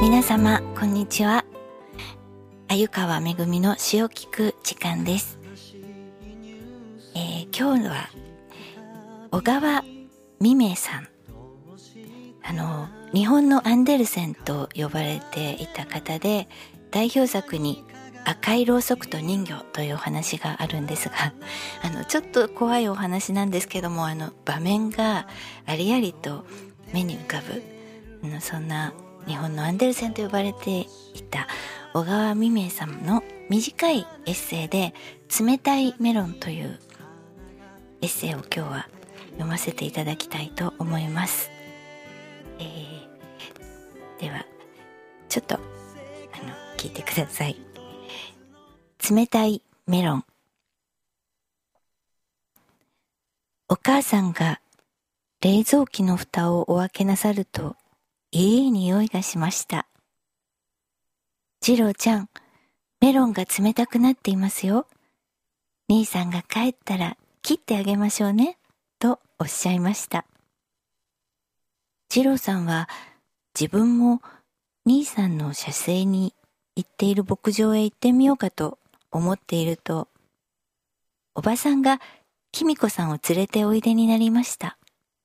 皆様こんにちは。鮎川めぐみの詩を聞く時間です。今日は小川未明さん、日本のアンデルセンと呼ばれていた方で、代表作に赤いろうそくと人魚というお話があるんですが、ちょっと怖いお話なんですけども、場面がありありと目に浮かぶ、そんな日本のアンデルセンと呼ばれていた小川未明さんの短いエッセイで冷たいメロンというエッセイを今日は読ませていただきたいと思います。ではちょっと聞いてください。冷たいメロン。お母さんが冷蔵機の蓋をお開けなさるといい匂いがしました。次郎ちゃん、メロンが冷たくなっていますよ。兄さんが帰ったら切ってあげましょうね、とおっしゃいました。次郎さんは自分も兄さんの写生に行っている牧場へ行ってみようかと思っていると、おばさんがきみこさんを連れておいでになりました。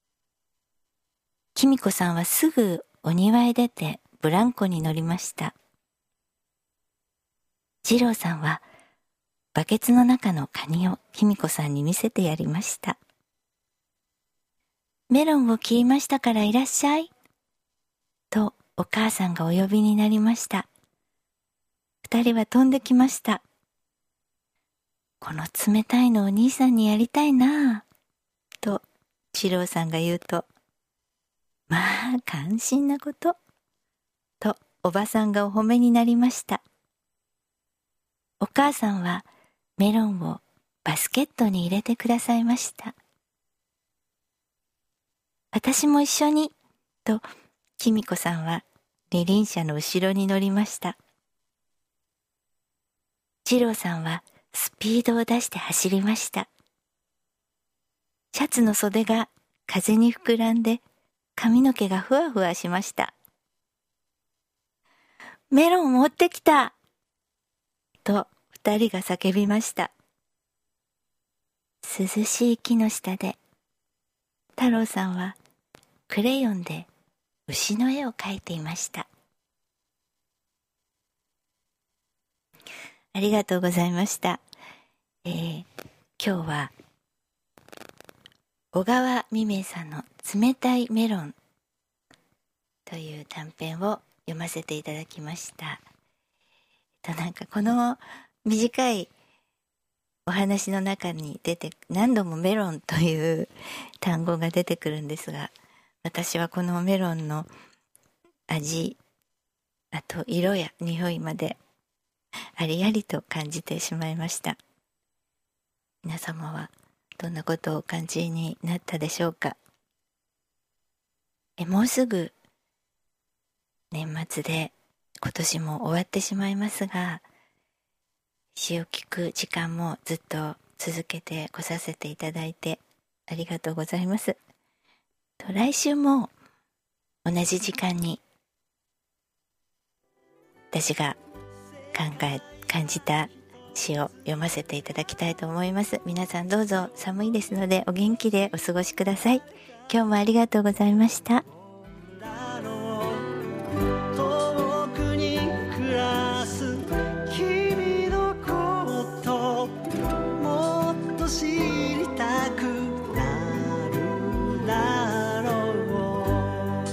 きみこさんはすぐお庭へ出てブランコに乗りました。次郎さんはバケツの中のカニをきみこさんに見せてやりました。メロンを切りましたからいらっしゃい、とお母さんがお呼びになりました。二人は飛んできました。この冷たいのお兄さんにやりたいなぁ、と次郎さんが言うと、まあ感心なこと、とおばさんがお褒めになりました。お母さんはメロンをバスケットに入れてくださいました。私も一緒に、ときみこさんは二輪車の後ろに乗りました。次郎さんはスピードを出して走りました。シャツの袖が風に膨らんで髪の毛がふわふわしました。メロン持ってきた、と二人が叫びました。涼しい木の下で太郎さんはクレヨンで牛の絵を描いていました。ありがとうございました。今日は小川未明さんの冷たいメロンという短編を読ませていただきました。なんかこの短いお話の中に何度もメロンという単語が出てくるんですが、私はこのメロンの味、あと色や匂いまでありありと感じてしまいました。皆様はどんなことをお感じになったでしょうか。もうすぐ年末で今年も終わってしまいますが、詩を聞く時間もずっと続けてこさせていただいてありがとうございます。来週も同じ時間に私が感じた詩を読ませていただきたいと思います。皆さんどうぞ寒いですのでお元気でお過ごしください。今日もありがとうございました。 遠くに暮らす君のこともっと知りたくなるだろう。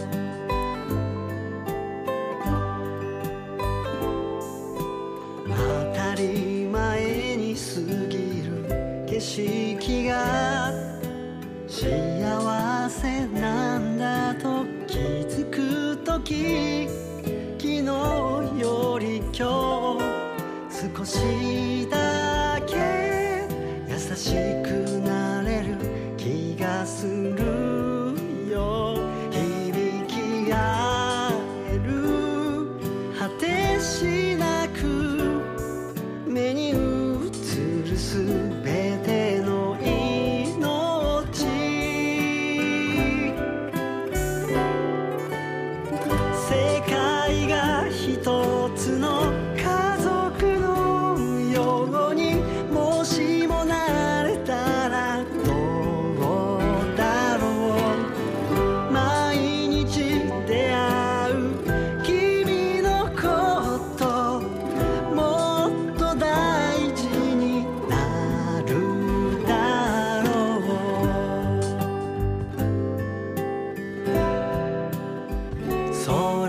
当たり前に過ぎる景色が幸せなんだと気づくとき、昨日より今日少しだけ優しくなれる気がするよ。響き合える果てしなく目に映るすべての命、世界がつの家族のようにもしもなれたらどうだろう。毎日出会う君のこともっと大事になるだろう。そ